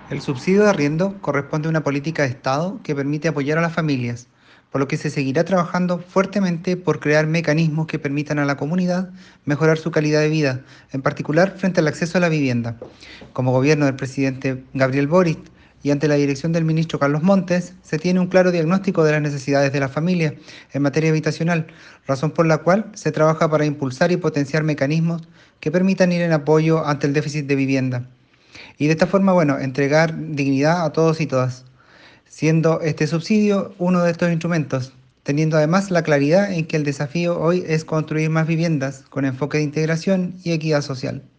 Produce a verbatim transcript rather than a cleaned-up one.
El subsidio de arriendo corresponde a una política de Estado que permite apoyar a las familias, por lo que se seguirá trabajando fuertemente por crear mecanismos que permitan a la comunidad mejorar su calidad de vida, en particular frente al acceso a la vivienda. Como gobierno del presidente Gabriel Boric y ante la dirección del ministro Carlos Montes, se tiene un claro diagnóstico de las necesidades de la familia en materia habitacional, razón por la cual se trabaja para impulsar y potenciar mecanismos que permitan ir en apoyo ante el déficit de vivienda. Y de esta forma, bueno, entregar dignidad a todos y todas, siendo este subsidio uno de estos instrumentos, teniendo además la claridad en que el desafío hoy es construir más viviendas con enfoque de integración y equidad social.